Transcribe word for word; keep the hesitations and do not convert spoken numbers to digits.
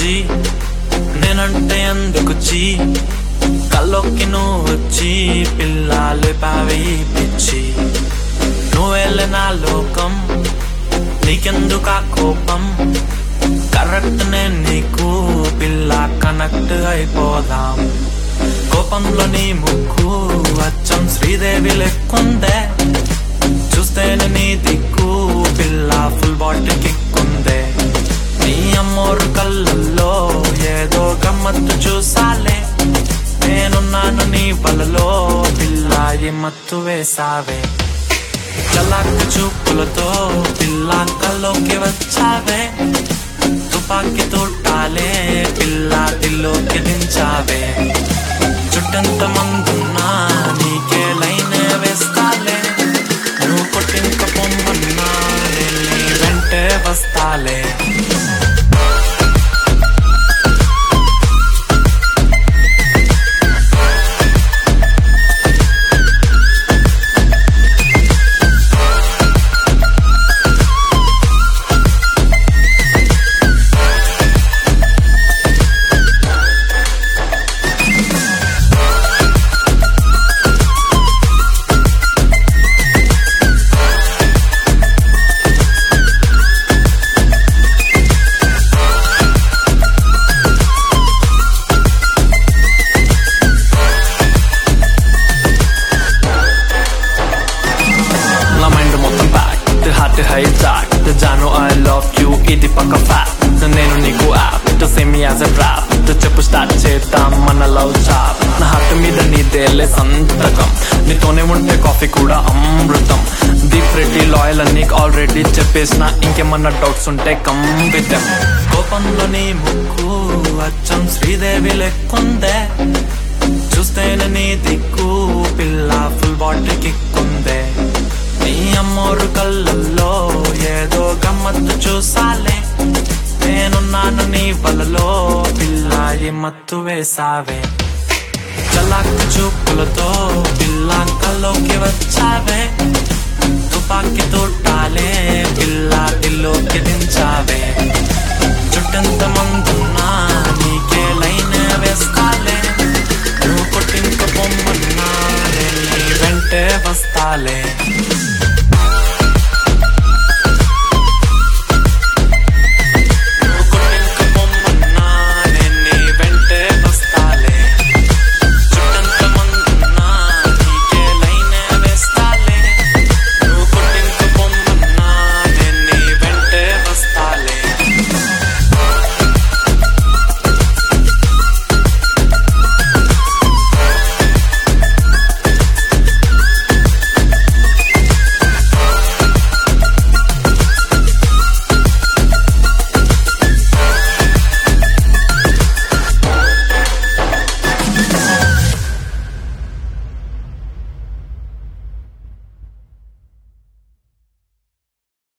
వచ్చి నేనంటే ఎందుకు చీ కల్లోకి నువ్వు వచ్చి పిల్లాలు పావి పిచ్చి నువ్వెళ్ళ నా లోకం నీకెందుకు ఆ కోపం కరెక్ట్ నేను నీకు పిల్ల కనెక్ట్ అయిపోదాం కోపంలో నీ ముక్కు అచ్చం శ్రీదేవి లెక్కుందే చూస్తేనే నీ దిక్కు పిల్ల ఫుల్ బాటిల్ కిక్కుందే నీ అమ్మోరు కళ్ళల్లో ఏదో గమ్మత్తు చూసాలే నేనున్నాను నీ వలలో పిల్ల ఈ మత్తు వేసావే చలాకు చూపులతో పిల్ల కల్లోకి వచ్చావే తుపాకి తోటాలే పిల్ల దిల్లోకి దించావే చుట్టంత మందున్నా నీకే లైనే వేస్తాలే నువ్వు కొట్టింక పొమ్మన్నా నేను నీ వెంటే వస్తాలే జాను ఐ లవ్ యూ ఇది పక్క ఫ్యాక్ట్ నేను నీకు app to say me as a rap to చెప్పు స్టార్ట్ చేద్దాం మన లవ్ చాప్ నా హార్ట్ మీద నీదేలే సంతకం నీతోనే ఉంటే కాఫీ కూడా అమృతం ది ప్రెటీ లాయల్ అని ఆల్రెడీ చెప్పేసిన ఇంకేమన్నా డౌట్స్ ఉంటే కమ్ విత్ దెమ్ కోపంలో నీ ముక్కు అచ్చం శ్రీదేవి లెక్కుందే చూస్తేనే నీ దిక్కు పిల్ల ఫుల్ బాటిల్ కిక్కుందే నీ అమ్మోరు కళ్ళల్లో ఏదో గమ్మత్తు చూసాలే నేనున్నాను నీ వలలో పిల్ల ఈ మత్తు వేసావే చలాకు చూపులతో పిల్ల కల్లోకి వచ్చావే